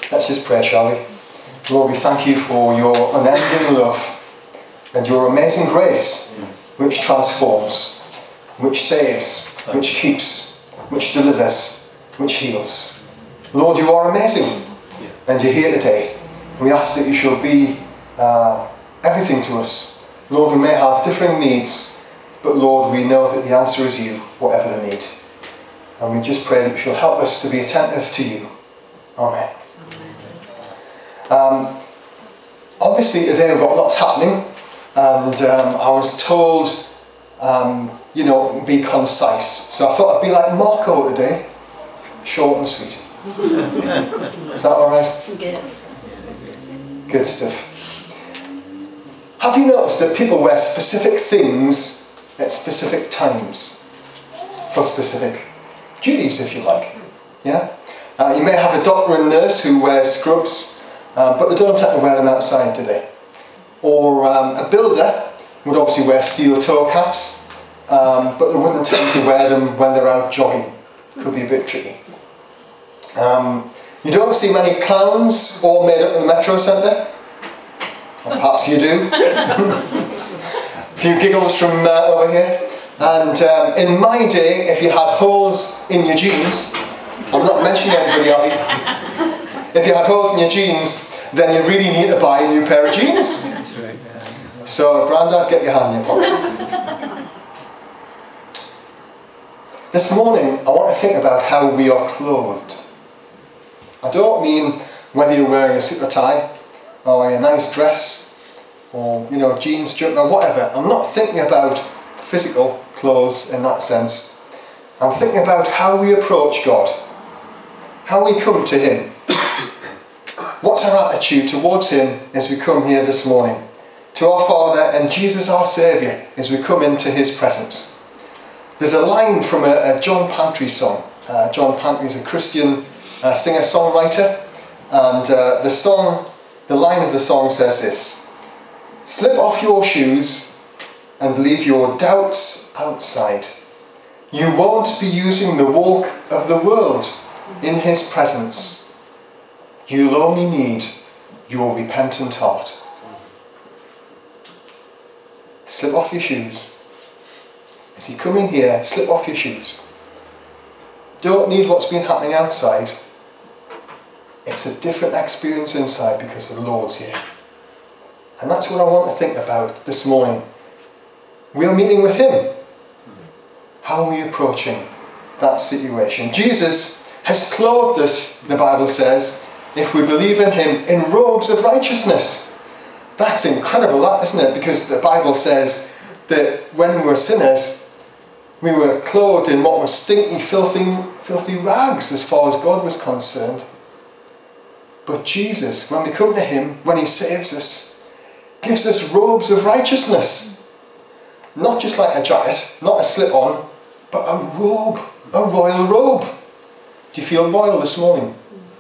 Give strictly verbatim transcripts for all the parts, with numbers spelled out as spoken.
Let's just pray, shall we? Lord, we thank you for your unending love and your amazing grace, which transforms, which saves, which keeps, which delivers, which heals. Lord, you are amazing, and you're here today. We ask that you shall be uh, everything to us. Lord, we may have differing needs, but Lord, we know that the answer is you, whatever the need. And we just pray that you shall help us to be attentive to you. Amen. Um, obviously today we've got lots happening, and um, I was told, um, you know, be concise. So I thought I'd be like Marco today, short and sweet. Is that alright? Good. Good stuff. Have you noticed that people wear specific things at specific times for specific duties, if you like? Yeah? Uh, you may have a doctor and nurse who wears scrubs, uh, but they don't tend to wear them outside, do they? Or um, a builder would obviously wear steel toe caps, um, but they wouldn't tend to wear them when they're out jogging. Could be a bit tricky. Um, you don't see many clowns all made up in the Metro Centre. Or perhaps you do. A few giggles from uh, over here. And um, in my day, if you had holes in your jeans, I'm not mentioning anybody, are you? If you had holes in your jeans, then you really need to buy a new pair of jeans. So, Grandad, get your hand in your pocket. This morning, I want to think about how we are clothed. I don't mean whether you're wearing a suit or tie, or a nice dress, or, you know, jeans, jumper, or whatever. I'm not thinking about physical clothes in that sense. I'm thinking about how we approach God, how we come to Him. What's our attitude towards Him as we come here this morning? To our Father and Jesus our Saviour as we come into His presence. There's a line from a, a John Pantry song. Uh, John Pantry is a Christian uh, singer-songwriter, and uh, the song, the line of the song says this: "Slip off your shoes and leave your doubts outside. You won't be using the walk of the world in His presence. You'll only need your repentant heart." Slip off your shoes. As you come in here, slip off your shoes. Don't need what's been happening outside. It's a different experience inside because the Lord's here. And that's what I want to think about this morning. We are meeting with Him. How are we approaching that situation? Jesus has clothed us, the Bible says, if we believe in Him, in robes of righteousness. That's incredible, that, isn't it? Because the Bible says that when we were sinners, we were clothed in what was stinky, filthy, filthy rags as far as God was concerned. But Jesus, when we come to Him, when He saves us, gives us robes of righteousness. Not just like a jacket, not a slip-on, but a robe, a royal robe. Do you feel royal this morning?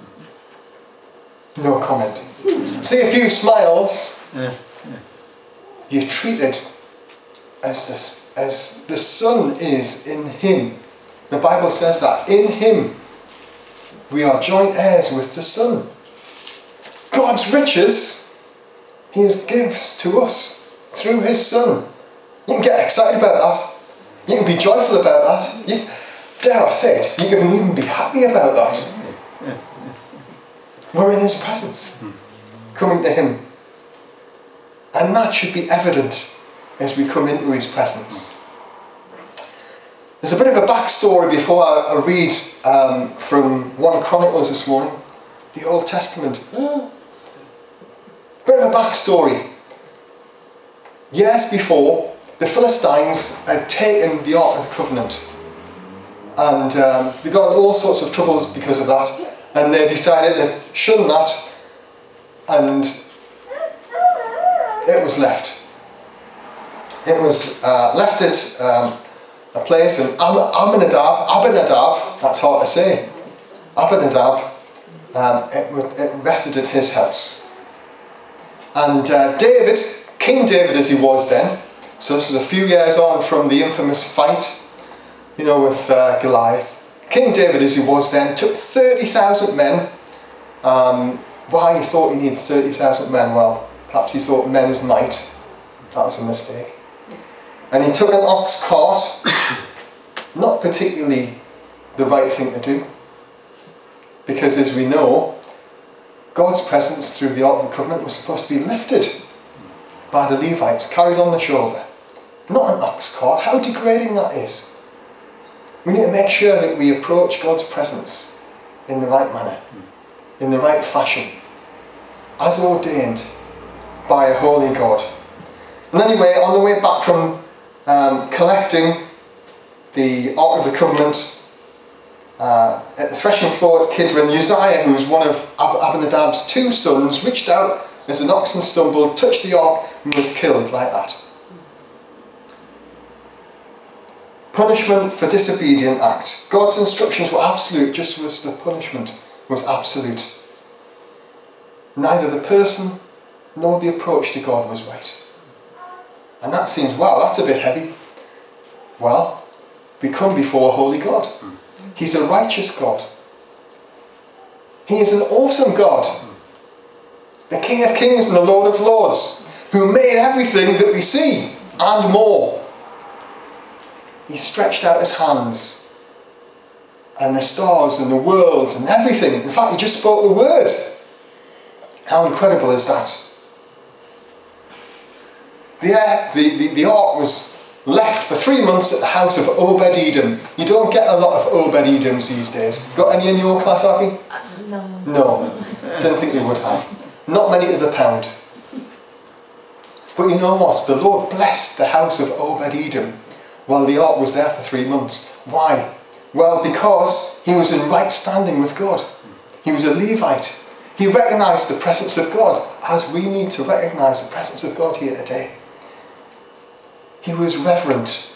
No comment. See a few smiles. Yeah, yeah. You're treated as this, as the Son is in Him. The Bible says that. In Him we are joint heirs with the Son. God's riches He gives to us through His Son. You can get excited about that. You can be joyful about that. You, dare I say it, you can even be happy about that. We're in His presence, coming to Him. And that should be evident as we come into His presence. There's a bit of a backstory before I, I read um, from First Chronicles this morning, the Old Testament. Mm. Bit of a backstory. Years before, the Philistines had taken the Ark of the Covenant, and um, they got in all sorts of troubles because of that, and they decided to shun that, and it was left. It was uh, left at um, a place in Am- Aminadab, Abinadab, that's hard to say, Abinadab, um, it, it rested at his house. And uh, David, King David as he was then, so this was a few years on from the infamous fight, you know, with uh, Goliath. King David as he was then took thirty thousand men Um, why he thought he needed thirty thousand men? Well, perhaps he thought men's might. That was a mistake. And he took an ox cart, not particularly the right thing to do, because as we know, God's presence through the Ark of the Covenant was supposed to be lifted by the Levites, carried on the shoulder. Not an ox cart. How degrading that is. We need to make sure that we approach God's presence in the right manner, in the right fashion, as ordained by a holy God. And anyway, on the way back from um, collecting the Ark of the Covenant uh, at the threshing floor at Kidron, Uzziah, who was one of Ab- Abinadab's two sons, reached out as an oxen stumbled, touched the ark, and was killed like that. Punishment for disobedient act. God's instructions were absolute, just as the punishment was absolute. Neither the person nor the approach to God was right. And that seems, wow, that's a bit heavy. Well, we come before a holy God. He's a righteous God. He is an awesome God. The King of Kings and the Lord of Lords, who made everything that we see and more. He stretched out his hands, and the stars and the worlds and everything. In fact, he just spoke the word. How incredible is that? The, the, the, the ark was left for three months at the house of Obed-Edom. You don't get a lot of Obed-Edoms these days. Got any in your class, Abby? Uh, no. No. Didn't think they would have. Not many to the pound. But you know what? The Lord blessed the house of Obed-Edom while the ark was there for three months. Why? Well, because he was in right standing with God. He was a Levite. He recognised the presence of God, as we need to recognise the presence of God here today. He was reverent.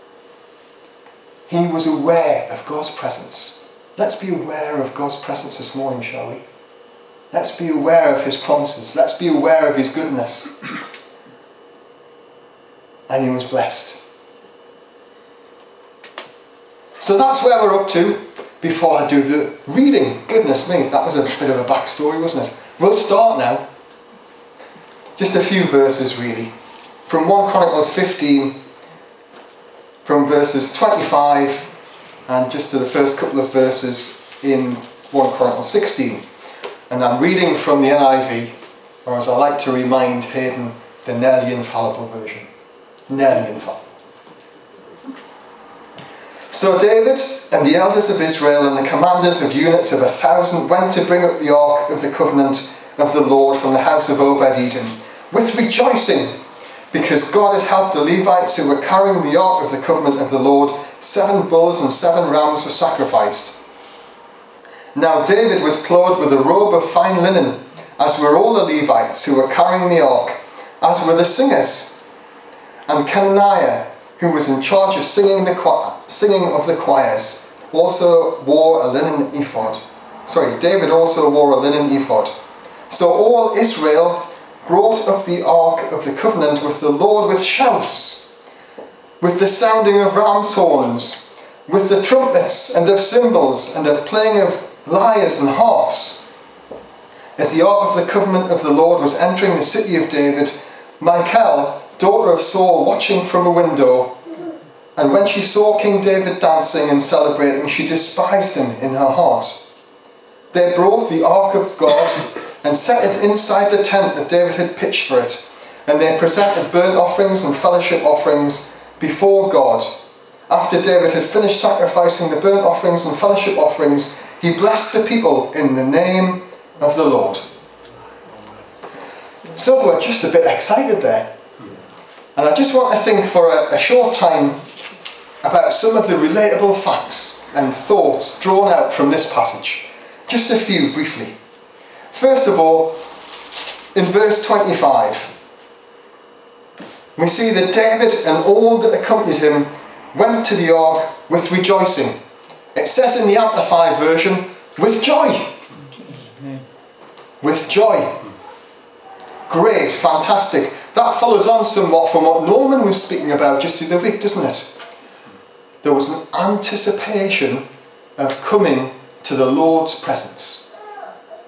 He was aware of God's presence. Let's be aware of God's presence this morning, shall we? Let's be aware of his promises. Let's be aware of his goodness. And he was blessed. So that's where we're up to before I do the reading. Goodness me, that was a bit of a backstory, wasn't it? We'll start now. Just a few verses really. From First Chronicles fifteen, from verses twenty-five and just to the first couple of verses in First Chronicles sixteen. And I'm reading from the N I V, or as I like to remind Hayden, the nearly infallible version. Nearly infallible. So David and the elders of Israel and the commanders of units of a thousand went to bring up the ark of the covenant of the Lord from the house of Obed-Edom with rejoicing, because God had helped the Levites who were carrying the ark of the covenant of the Lord. Seven bulls and seven rams were sacrificed. Now David was clothed with a robe of fine linen, as were all the Levites who were carrying the ark, as were the singers. And Kenaniah, who was in charge of singing, the choir, singing of the choirs, also wore a linen ephod. Sorry, David also wore a linen ephod. So all Israel brought up the ark of the covenant with the Lord with shouts, with the sounding of ram's horns, with the trumpets and of cymbals and of playing of lyres and harps. As the ark of the covenant of the Lord was entering the city of David, Michal, daughter of Saul, watching from a window, and when she saw King David dancing and celebrating, she despised him in her heart. They brought the ark of God and set it inside the tent that David had pitched for it, and they presented burnt offerings and fellowship offerings before God. After David had finished sacrificing the burnt offerings and fellowship offerings, he blessed the people in the name of the Lord. So we're just a bit excited there. And I just want to think for a, a short time about some of the relatable facts and thoughts drawn out from this passage. Just a few briefly. First of all, in verse twenty-five, we see that David and all that accompanied him went to the ark with rejoicing. It says in the Amplified version, with joy. With joy. Great, fantastic. That follows on somewhat from what Norman was speaking about just the other week, doesn't it? There was an anticipation of coming to the Lord's presence.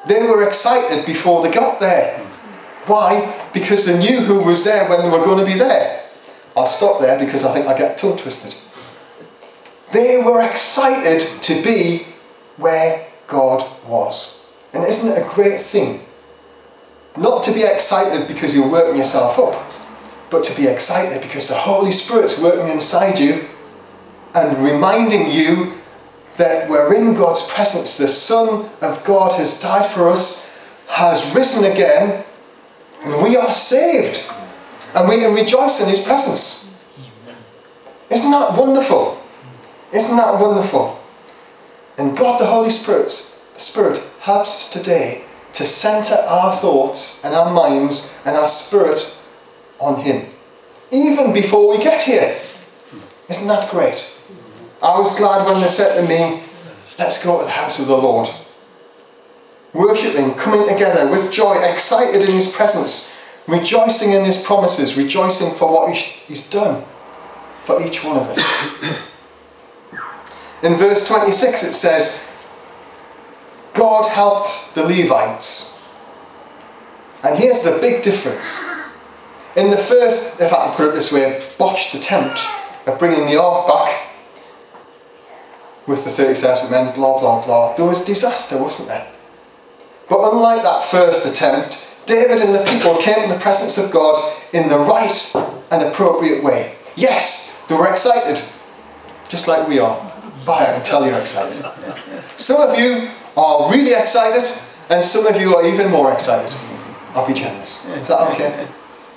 They were excited before they got there. Why? Because they knew who was there when they were going to be there. I'll stop there because I think I get tongue twisted. They were excited to be where God was. And isn't it a great thing? Not to be excited because you're working yourself up, but to be excited because the Holy Spirit's working inside you and reminding you that we're in God's presence. The Son of God has died for us, has risen again, and we are saved. And we can rejoice in his presence. Isn't that wonderful? Isn't that wonderful? And God the Holy Spirit, Spirit helps us today to centre our thoughts and our minds and our spirit on him. Even before we get here. Isn't that great? I was glad when they said to me, let's go to the house of the Lord. Worshipping, coming together with joy, excited in his presence, rejoicing in his promises, rejoicing for what he's done for each one of us. In verse twenty-six it says, God helped the Levites. And here's the big difference. In the first, if I can put it this way, botched attempt of bringing the ark back with the thirty thousand men, blah, blah, blah, there was disaster, wasn't there? But unlike that first attempt, David and the people came in the presence of God in the right and appropriate way. Yes, they were excited, just like we are. But I can tell you're excited. Some of you are really excited, and some of you are even more excited. I'll be generous. Is that okay?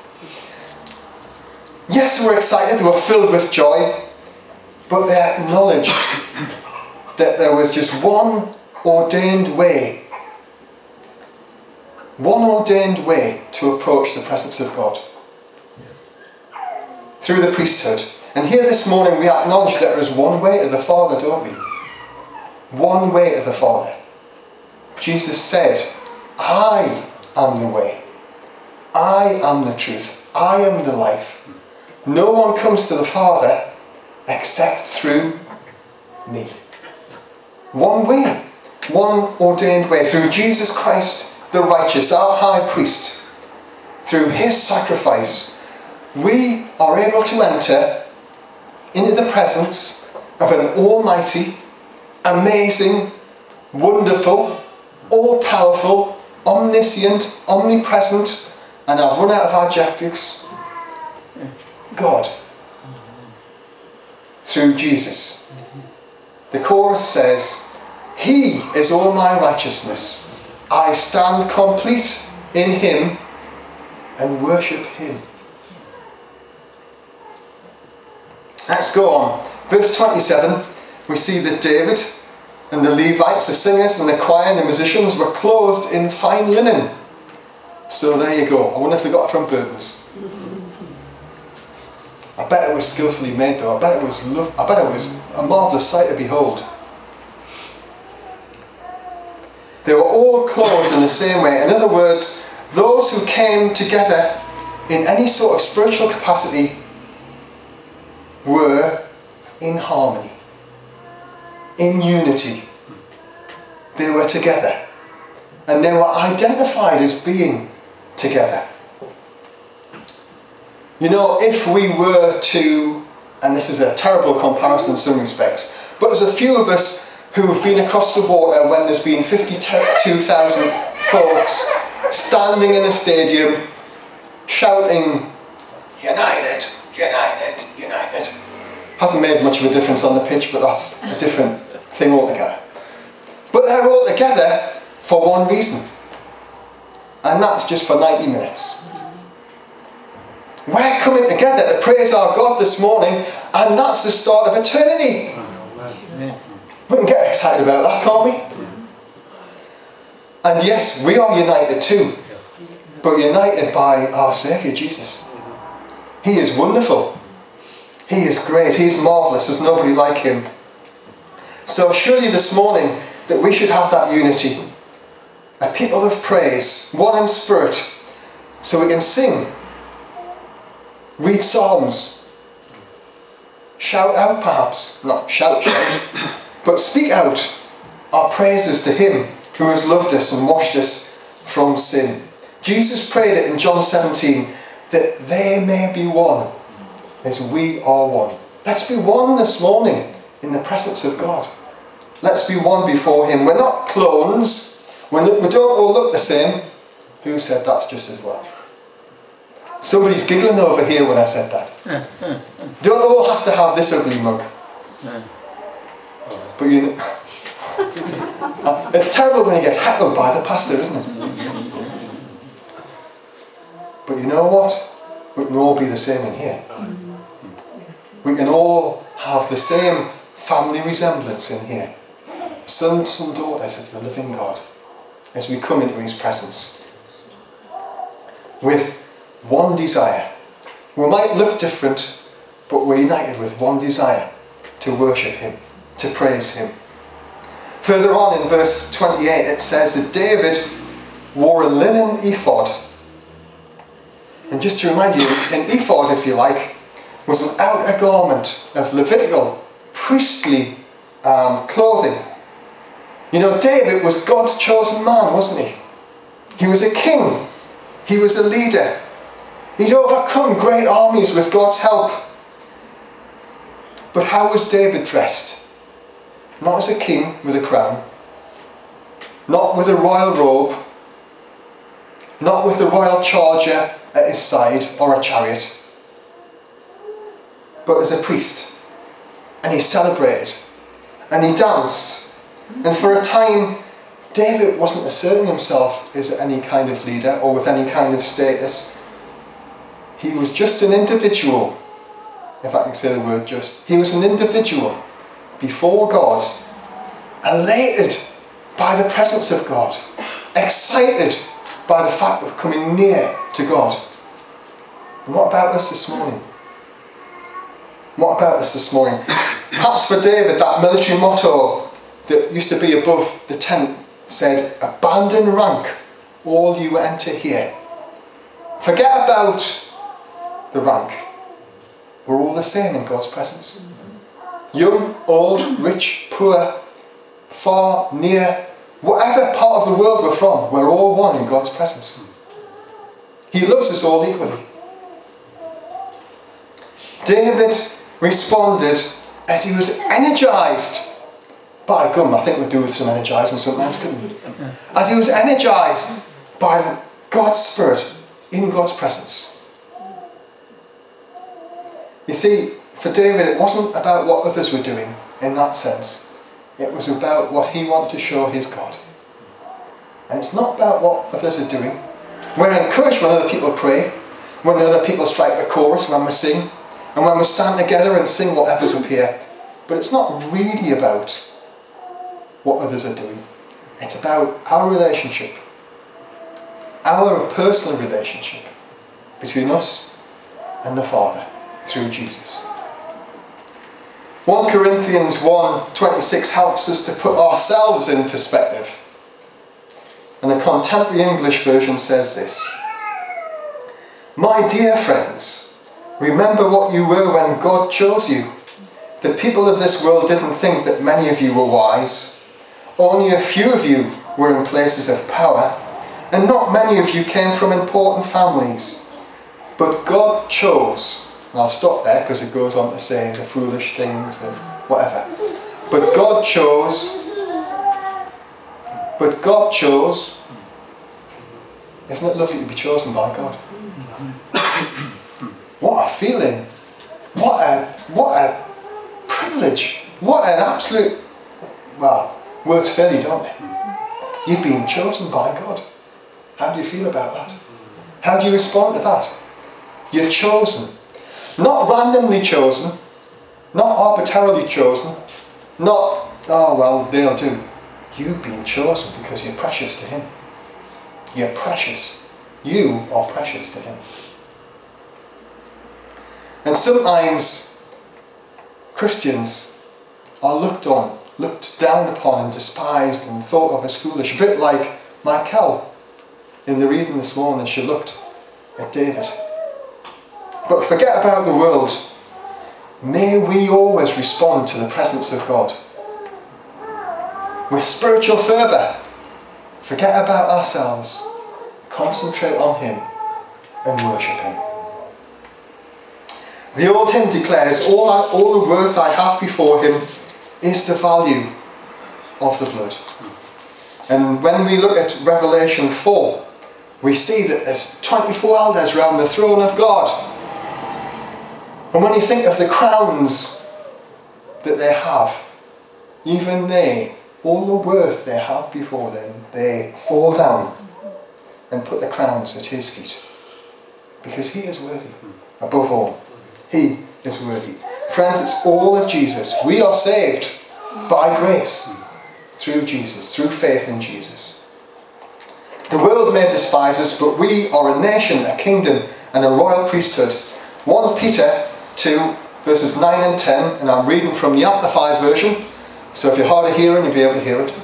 Yes, they were excited, they were filled with joy, but they acknowledged that there was just one ordained way, one ordained way to approach the presence of God. Through the priesthood. And here this morning we acknowledge that there is one way to the Father, don't we? One way to the Father. Jesus said, I am the way. I am the truth. I am the life. No one comes to the Father except through me. One way. One ordained way. Through Jesus Christ the righteous, our high priest. Through his sacrifice, we are able to enter into the presence of an almighty, amazing, wonderful, all-powerful, omniscient, omnipresent, and I've run out of adjectives, God. Through Jesus. The chorus says, he is all my righteousness. I stand complete in him and worship him. Let's go on. Verse twenty-seven, we see that David and the Levites, the singers and the choir and the musicians were clothed in fine linen. So there you go. I wonder if they got it from Burton's. I bet it was skillfully made though. I bet it was lo- I bet it was a marvellous sight to behold. They were all clothed in the same way. In other words, those who came together in any sort of spiritual capacity were in harmony, in unity. They were together, and they were identified as being together. You know, if we were to, and this is a terrible comparison in some respects, but there's a few of us who have been across the water when there's been fifty-two thousand folks standing in a stadium shouting, United, United, United. Hasn't made much of a difference on the pitch, but that's a different thing altogether. But they're all together for one reason, and that's just for ninety minutes. We're coming together to praise our God this morning, and that's the start of eternity. We can get excited about that, can't we? And yes, we are united too, but united by our Saviour Jesus. He is wonderful. He is great. He is marvellous. There's nobody like him. So surely this morning that we should have that unity. A people of praise, one in spirit, so we can sing, read psalms, shout out perhaps, not shout shout, but speak out our praises to him who has loved us and washed us from sin. Jesus prayed it in John seventeen, that they may be one as we are one. Let's be one this morning in the presence of God. Let's be one before him. We're not clones. We're not, we don't all look the same. Who said that's just as well? Somebody's giggling over here when I said that. Don't all have to have this ugly mug. But you know, it's terrible when you get heckled by the pastor, isn't it? But you know what? We can all be the same in here. We can all have the same family resemblance in here. Sons and daughters of the living God, as we come into his presence with one desire. We might look different, but we're united with one desire: to worship him, to praise him. Further on in verse twenty-eight it says that David wore a linen ephod. And just to remind you, an ephod, if you like, was an outer garment of Levitical priestly um, clothing. You know, David was God's chosen man, wasn't he? He was a king. He was a leader. He'd overcome great armies with God's help. But how was David dressed? Not as a king with a crown, not with a royal robe, not with a royal charger at his side or a chariot, but as a priest. And he celebrated and he danced. And for a time, David wasn't asserting himself as any kind of leader or with any kind of status. He was just an individual, if I can say the word just. He was an individual before God, elated by the presence of God, excited by the fact of coming near to God. And what about us this morning? What about us this morning? Perhaps for David, that military motto that used to be above the tent said, "Abandon rank, all you enter here." Forget about the rank. We're all the same in God's presence. Young, old, rich, poor, far, near, whatever part of the world we're from, we're all one in God's presence. He loves us all equally. David responded as he was energized. By gum, I think we do with some energizing sometimes, couldn't we? As he was energized by God's Spirit in God's presence. You see, for David, it wasn't about what others were doing in that sense. It was about what he wanted to show his God. And it's not about what others are doing. We're encouraged when other people pray, when other people strike the chorus, when we sing, and when we stand together and sing whatever's up here. But it's not really about what others are doing. It's about our relationship, our personal relationship between us and the Father through Jesus. First Corinthians one twenty-six helps us to put ourselves in perspective. And the Contemporary English Version says this: "My dear friends, remember what you were when God chose you. The people of this world didn't think that many of you were wise. Only a few of you were in places of power, and not many of you came from important families. But God chose," and I'll stop there because it goes on to say the foolish things and whatever. But God chose, but God chose, isn't it lovely to be chosen by God? What a feeling, what a, what a privilege, what an absolute, well, words fail you, don't they? You've been chosen by God. How do you feel about that? How do you respond to that? You're chosen. Not randomly chosen, not arbitrarily chosen, not, oh well, they'll do. You've been chosen because you're precious to him. You're precious. You are precious to him. And sometimes Christians are looked on, looked down upon and despised and thought of as foolish. A bit like Michal in the reading this morning, she looked at David. But forget about the world. May we always respond to the presence of God with spiritual fervour, Forget about ourselves. Concentrate on him and worship him. The old hymn declares, all, I, all the worth I have before him is the value of the blood. And when we look at Revelation four, we see that there's twenty-four elders around the throne of God. And when you think of the crowns that they have, even they, all the worth they have before them, they fall down and put the crowns at his feet. Because he is worthy, above all. He is worthy. Friends, it's all of Jesus. We are saved by grace through Jesus, through faith in Jesus. The world may despise us, but we are a nation, a kingdom, and a royal priesthood. First Peter two, verses nine and ten, and I'm reading from the Amplified version, so if you're hard of hearing, you'll be able to hear it.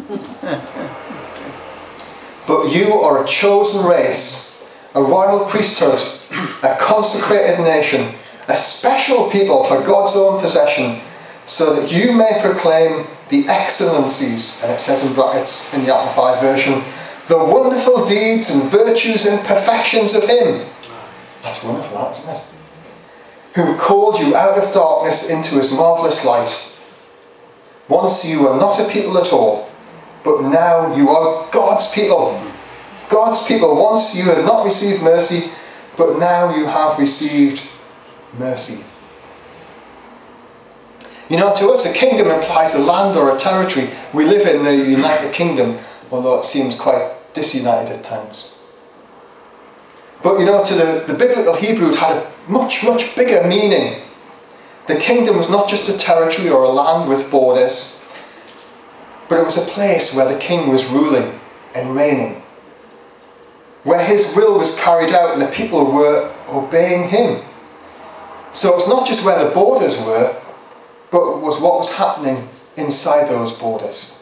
But you are a chosen race, a royal priesthood, a consecrated nation, a special people for God's own possession, so that you may proclaim the excellencies, and it says in brackets in the Amplified version, the wonderful deeds and virtues and perfections of him. That's wonderful, that, isn't it? Who called you out of darkness into his marvellous light. Once you were not a people at all, but now you are God's people. God's people. Once you had not received mercy, but now you have received mercy. You know, to us a kingdom implies a land or a territory. We live in the United Kingdom, although it seems quite disunited at times. But you know, to the, the biblical Hebrew, it had a much, much bigger meaning. The kingdom was not just a territory or a land with borders, but it was a place where the king was ruling and reigning, where his will was carried out and the people were obeying him. So it's not just where the borders were, but it was what was happening inside those borders.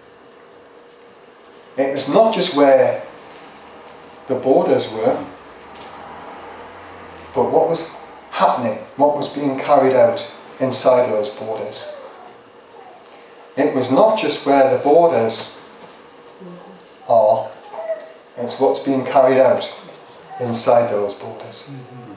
It was not just where the borders were, but what was happening, what was being carried out inside those borders. It was not just where the borders are, it's what's being carried out inside those borders.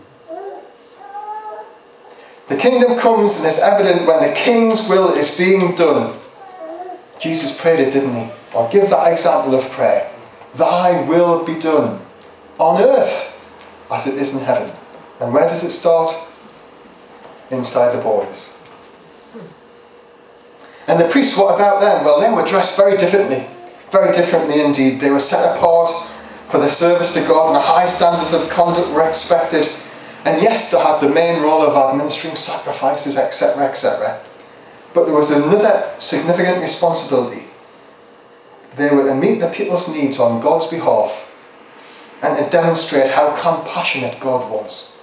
The kingdom comes and is evident when the king's will is being done. Jesus prayed it, didn't he? Or give that example of prayer. Thy will be done on earth as it is in heaven. And where does it start? Inside the borders. And the priests, what about them? Well, they were dressed very differently. Very differently indeed. They were set apart for their service to God, and the high standards of conduct were expected. And yes, they had the main role of administering sacrifices, et cetera, et cetera. But there was another significant responsibility. They were to meet the people's needs on God's behalf and to demonstrate how compassionate God was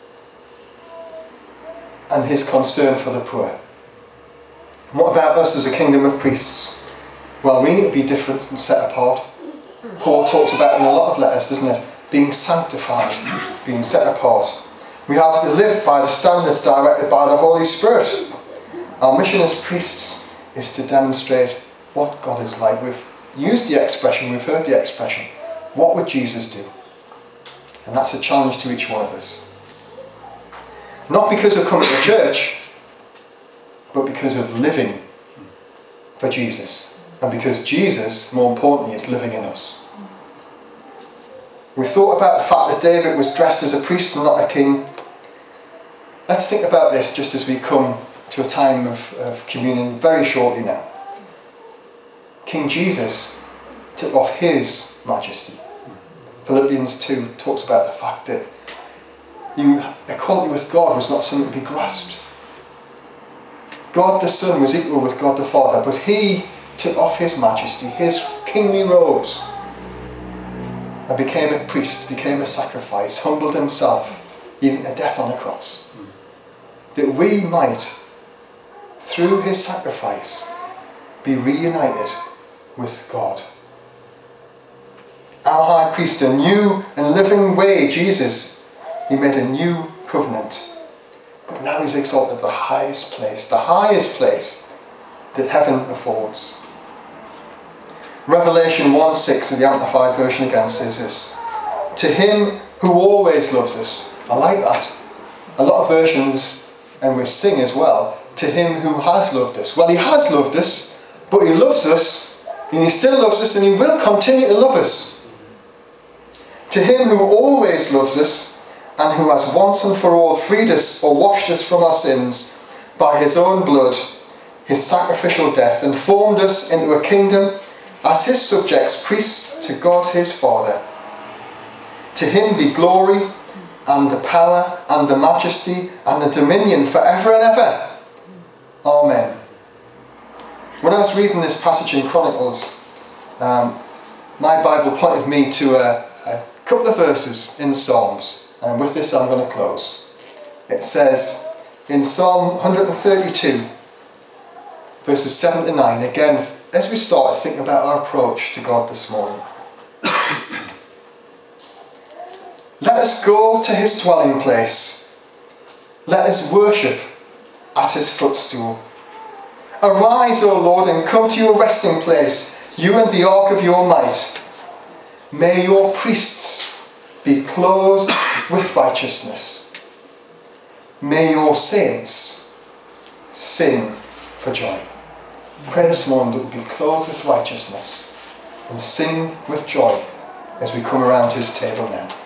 and his concern for the poor. And what about us as a kingdom of priests? Well, we need to be different and set apart. Paul talks about it in a lot of letters, doesn't it? Being sanctified, being set apart. We have to live by the standards directed by the Holy Spirit. Our mission as priests is to demonstrate what God is like. We've used the expression, we've heard the expression, what would Jesus do? And that's a challenge to each one of us. Not because of coming to church, but because of living for Jesus. And because Jesus, more importantly, is living in us. We thought about the fact that David was dressed as a priest and not a king. Let's think about this just as we come to a time of, of communion very shortly now. King Jesus took off his majesty. Philippians two talks about the fact that you, equality with God was not something to be grasped. God the Son was equal with God the Father, but he took off his majesty, his kingly robes, and became a priest, became a sacrifice, humbled himself, even to death on the cross. That we might, through his sacrifice, be reunited with God. Our high priest, a new and living way, Jesus, he made a new covenant. But now he's exalted the highest place, the highest place that heaven affords. Revelation one six in the Amplified Version again says this: to him who always loves us. I like that. A lot of versions, and we sing as well, to him who has loved us. Well, he has loved us, but he loves us, and he still loves us, and he will continue to love us. To him who always loves us, and who has once and for all freed us or washed us from our sins by his own blood, his sacrificial death, and formed us into a kingdom as his subjects, priests to God his Father. To him be glory and the power and the majesty and the dominion forever and ever. Amen. When I was reading this passage in Chronicles, um, my Bible pointed me to a, a couple of verses in Psalms, and with this I'm going to close. It says in Psalm one thirty-two, verses seven to nine, again, as we start to think about our approach to God this morning. Let us go to his dwelling place. Let us worship at his footstool. Arise, O Lord, and come to your resting place, you and the ark of your might. May your priests be clothed with righteousness. May your saints sing for joy. Pray this morning that we'll be clothed with righteousness and sing with joy as we come around his table now.